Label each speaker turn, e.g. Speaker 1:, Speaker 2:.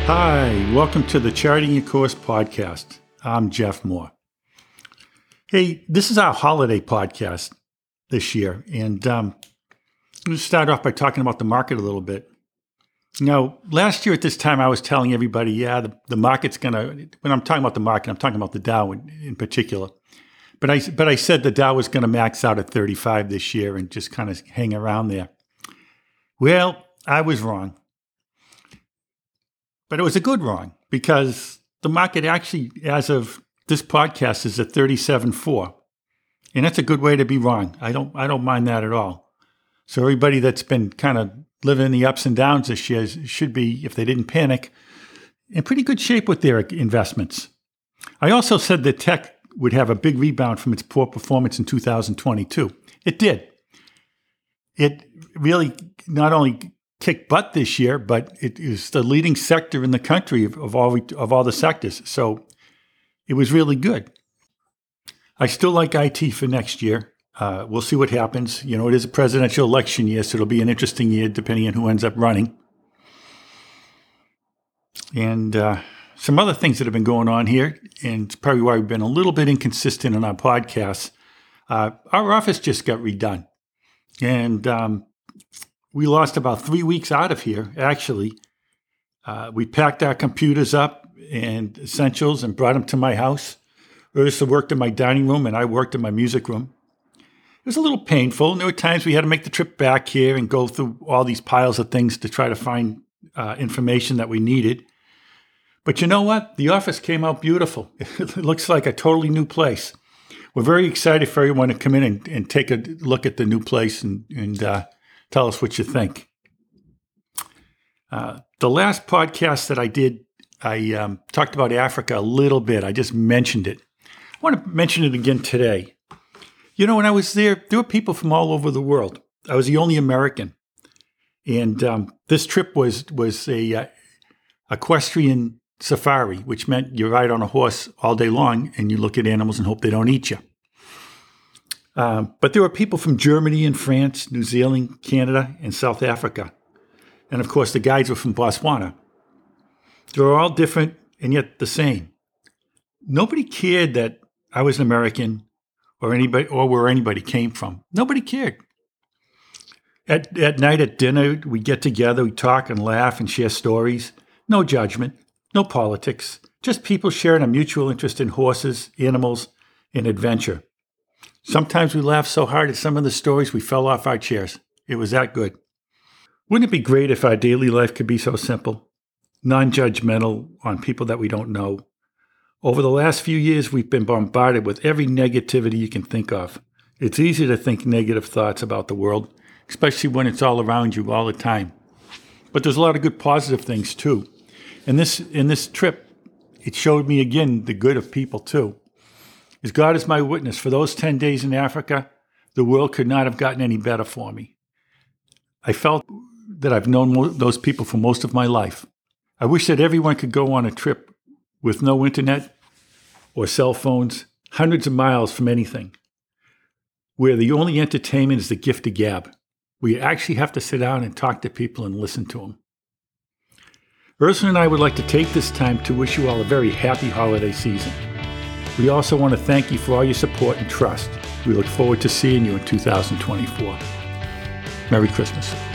Speaker 1: Hi, welcome to the Charting Your Course podcast. I'm Jeff Moore. Hey, this is our holiday podcast this year, and we'll start off by talking about the market a little bit. Now, last year at this time, I was telling everybody, the market's going to, when I'm talking about the market, I'm talking about the Dow in particular. But I said the Dow was going to max out at 35 this year and just kind of hang around there. Well, I was wrong. But it was a good wrong, because the market actually, as of this podcast, is at 37.4. And that's a good way to be wrong. I don't mind that at all. So everybody that's been kind of living in the ups and downs this year should be, if they didn't panic, in pretty good shape with their investments. I also said that tech would have a big rebound from its poor performance in 2022. It did. It really not only kicked butt this year, but it is the leading sector in the country of all the sectors. So it was really good. I still like IT for next year. We'll see what happens. You know, it is a presidential election year, so it'll be an interesting year depending on who ends up running. And some other things that have been going on here, and it's probably why we've been a little bit inconsistent in our podcasts. Our office just got redone. And we lost about 3 weeks out of here, actually. We packed our computers up and essentials and brought them to my house. Ursa worked in my dining room and I worked in my music room. It was a little painful. And there were times we had to make the trip back here and go through all these piles of things to try to find information that we needed. But you know what? The office came out beautiful. It looks like a totally new place. We're very excited for everyone to come in and take a look at the new place and tell us what you think. The last podcast that I did, I talked about Africa a little bit. I just mentioned it. I want to mention it again today. You know, when I was there were people from all over the world. I was the only American. And this trip was a equestrian safari, which meant you ride on a horse all day long and you look at animals and hope they don't eat you. But there were people from Germany and France, New Zealand, Canada, and South Africa. And of course, the guides were from Botswana. They were all different and yet the same. Nobody cared that I was an American or where anybody came from. Nobody cared. At night at dinner, we get together, we talk and laugh and share stories. No judgment, no politics, just people sharing a mutual interest in horses, animals, and adventure. Sometimes we laughed so hard at some of the stories we fell off our chairs. It was that good. Wouldn't it be great if our daily life could be so simple? Non-judgmental on people that we don't know. Over the last few years, we've been bombarded with every negativity you can think of. It's easy to think negative thoughts about the world, especially when it's all around you all the time. But there's a lot of good positive things too. And in this trip, it showed me again the good of people too. As God is my witness, for those 10 days in Africa, the world could not have gotten any better for me. I felt that I've known those people for most of my life. I wish that everyone could go on a trip with no internet or cell phones, hundreds of miles from anything, where the only entertainment is the gift of gab. We actually have to sit down and talk to people and listen to them. Ursula and I would like to take this time to wish you all a very happy holiday season. We also want to thank you for all your support and trust. We look forward to seeing you in 2024. Merry Christmas.